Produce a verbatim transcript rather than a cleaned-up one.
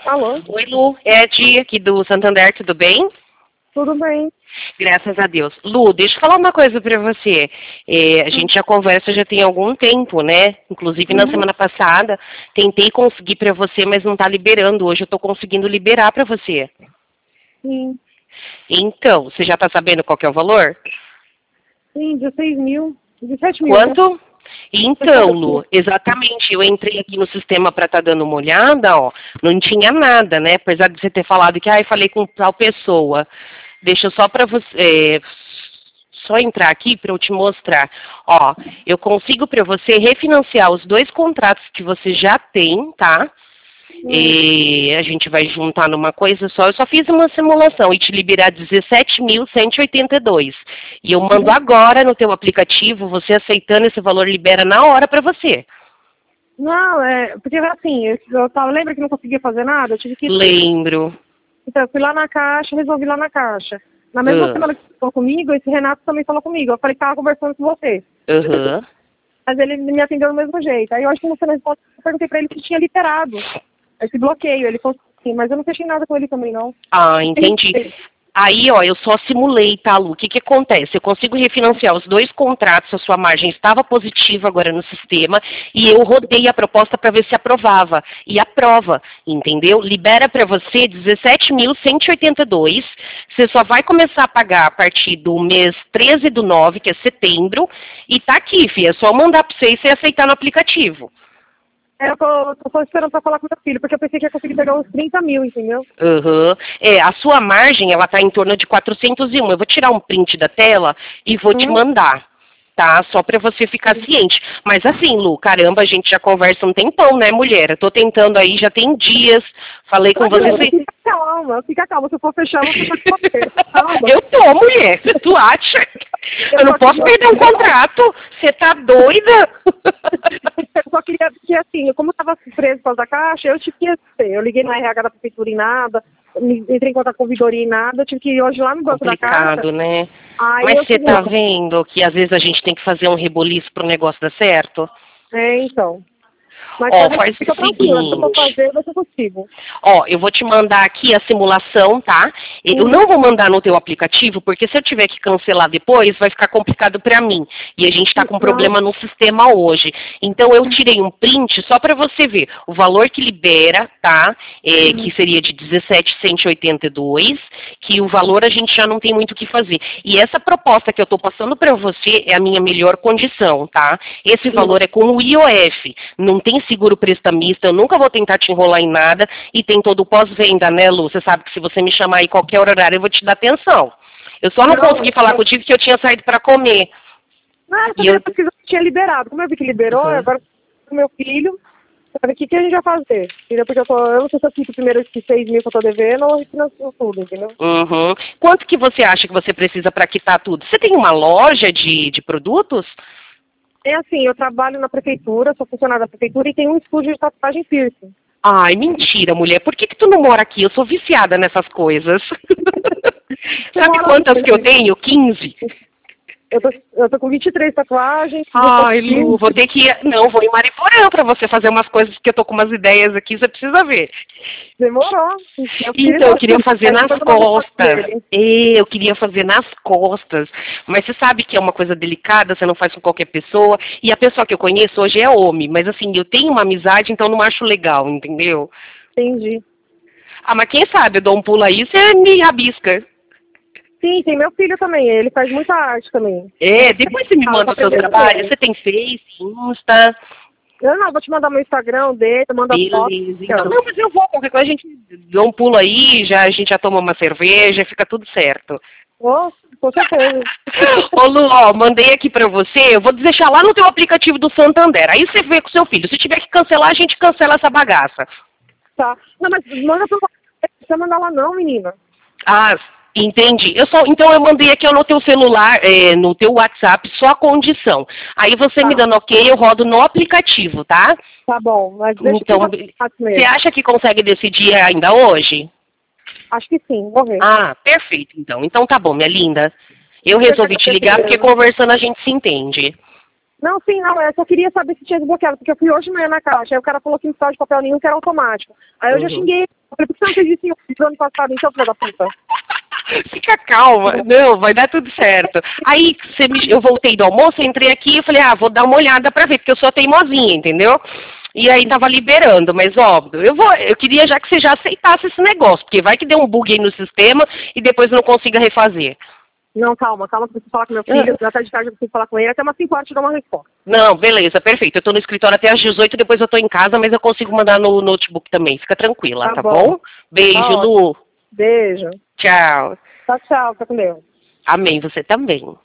Alô? Oi, Lu. É a Dia aqui do Santander, tudo bem? Tudo bem. Graças a Deus. Lu, deixa eu falar uma coisa pra você. É, a Hum. gente já conversa já tem algum tempo, né? Inclusive na Uhum. semana passada, tentei conseguir pra você, mas não tá liberando. Hoje eu tô conseguindo liberar pra você. Sim. Então, você já tá sabendo qual que é o valor? Sim, dezesseis mil. dezessete mil, né? Quanto? Então, Lu, exatamente, eu entrei aqui no sistema para estar dando uma olhada, ó, não tinha nada, né? Apesar de você ter falado que, ah, eu falei com tal pessoa. Deixa eu só para você, é, só entrar aqui para eu te mostrar. Ó, eu consigo para você refinanciar os dois contratos que você já tem, tá? Hum. E a gente vai juntar numa coisa só. Eu só fiz uma simulação e te liberar dezessete mil cento e oitenta e dois. E eu mando Uhum. agora no teu aplicativo, você aceitando esse valor libera na hora para você. Não, é, porque assim, eu, eu tava, lembra que não conseguia fazer nada? Eu tive que. Lembro. Então, eu fui lá na caixa, resolvi lá na caixa. Na mesma Ah, semana que você falou comigo, esse Renato também falou comigo. Eu falei que tava conversando com você. Aham. Mas ele me atendeu do mesmo jeito. Aí eu acho que no final das contas, eu perguntei pra ele se tinha liberado esse bloqueio. Ele falou assim, mas eu não fechei nada com ele também, não. Ah, entendi. Aí, ó, eu só simulei, tá, Lu? O que que acontece? Eu consigo refinanciar os dois contratos, a sua margem estava positiva agora no sistema, e eu rodei a proposta para ver se aprovava. E aprova, entendeu? Libera para você dezessete mil cento e oitenta e dois. Você só vai começar a pagar a partir do mês treze do nove, que é setembro, e tá aqui, filha. É só mandar para você e você aceitar no aplicativo. É, eu tô, tô só esperando pra falar com meu filho, porque eu pensei que ia conseguir pegar uns trinta mil, entendeu? Uhum. É, a sua margem, ela está em torno de quatrocentos e um. Eu vou tirar um print da tela e vou te Uhum. mandar, tá? Só para você ficar ciente. Mas assim, Lu, caramba, a gente já conversa um tempão, né, mulher? Eu tô tentando aí, já tem dias. Falei com você. Mas, fica calma, fica calma. Se eu for fechar, eu vou fechar com você. Calma. Eu tô, mulher. Tu acha? Eu não posso perder um contrato. Você tá doida? Eu só queria, porque assim, como eu tava preso por causa da caixa, eu tive que ser. Eu liguei no R H da prefeitura e nada, me- entrei em contato com a ouvidoria e nada, eu tive que ir hoje lá no banco da caixa. Complicado, né? Aí Mas eu você fui tá lá. vendo que às vezes a gente tem que fazer um reboliço pro negócio dar certo? É, então. Mas Ó, pode faz fica o tranquila, se eu for seguinte. fazer, vai ser possível. Ó, eu vou te mandar aqui a simulação, tá? Eu Uhum. não vou mandar no teu aplicativo, porque se eu tiver que cancelar depois, vai ficar complicado para mim. E a gente está com Não. problema no sistema hoje. Então eu tirei um print só para você ver o valor que libera, tá? É, Uhum. que seria de dezessete mil cento e oitenta e dois, que o valor a gente já não tem muito o que fazer. E essa proposta que eu estou passando para você é a minha melhor condição, tá? Esse valor é com o I O F, não tem seguro prestamista, eu nunca vou tentar te enrolar em nada e tem todo o pós-venda, né, Lu? Você sabe que se você me chamar aí qualquer horário eu vou te dar atenção. Eu só não, Não, consegui falar não. contigo que eu tinha saído para comer. Não, eu só E queria eu... pesquisar se tinha liberado. Como eu vi que liberou, Uhum. agora com meu filho, pra ver o que, que a gente vai fazer. Entendeu? Porque eu, tô, eu não sei se eu quito primeiro esses seis mil que eu tô devendo ou financio tudo, entendeu? Uhum. Quanto que você acha que você precisa para quitar tudo? Você tem uma loja de, de produtos? É assim, eu trabalho na prefeitura, sou funcionária da prefeitura e tenho um estúdio de tatuagem piercing. Ai, mentira, mulher. Por que que tu não mora aqui? Eu sou viciada nessas coisas. Você Sabe mora quantas onde? que eu tenho? quinze. Eu tô, eu tô com vinte e três tatuagens. Ai, Lu, vou ter que ir. Não, vou em Mariporã pra você fazer umas coisas, porque eu tô com umas ideias aqui, você precisa ver. Demorou. Então, eu queria fazer nas costas. Dele. É, eu queria fazer nas costas. Mas você sabe que é uma coisa delicada, você não faz com qualquer pessoa. E a pessoa que eu conheço hoje é homem. Mas assim, eu tenho uma amizade, então não acho legal, entendeu? Entendi. Ah, mas quem sabe, eu dou um pulo aí, você me rabisca. Sim, tem meu filho também, ele faz muita arte também. É, depois você me Ah, manda pra os seus aprender trabalhos. com ele. Você tem Face, Insta. Eu não, vou te mandar meu Instagram dele, eu mando as fotos. Beleza, então. Não, mas eu vou, qualquer coisa a gente dá um pulo aí, já, a gente já toma uma cerveja, fica tudo certo. Oh, com certeza. Ô Lu, ó, mandei aqui pra você, eu vou deixar lá no teu aplicativo do Santander, aí você vê com seu filho, se tiver que cancelar, a gente cancela essa bagaça. Tá. Não, mas manda pra não precisa mandar lá não, menina. Ah, entendi. Eu só, então eu mandei aqui ó, no teu celular, é, no teu WhatsApp, só a condição. Aí você Tá. me dando ok, eu rodo no aplicativo, tá? Tá bom, mas deixa Então, que eu faço mesmo. você acha que consegue decidir ainda hoje? Acho que sim, vou ver. Ah, perfeito, então. Então tá bom, minha linda. Eu resolvi te ligar porque conversando a gente se entende. Não, sim, não, eu só queria saber se tinha desbloqueado, porque eu fui hoje de manhã na caixa, aí o cara falou que não precisava de papel nenhum, que era automático. Aí eu Uhum. já xinguei, eu falei, por que você não fez isso no ano passado, então, filho da puta? Fica calma, não, vai dar tudo certo. Aí você me, eu voltei do almoço, entrei aqui e falei, ah, vou dar uma olhada pra ver, porque eu sou teimosinha, entendeu? E aí tava liberando, mas óbvio, eu vou, eu queria já que você já aceitasse esse negócio, porque vai que deu um bug aí no sistema e depois não consiga refazer. Não, calma, calma, que eu preciso falar com meu filho, Ah. até de tarde eu preciso falar com ele, até umas cinco horas te dou uma resposta. Não, beleza, perfeito. Eu tô no escritório até às dezoito, depois eu tô em casa, mas eu consigo mandar no notebook também. Fica tranquila, tá, Tá bom? bom. Beijo, Tá ótimo. Lu. Beijo. Tchau. Tchau, tchau, fica com Deus. Amém, você também.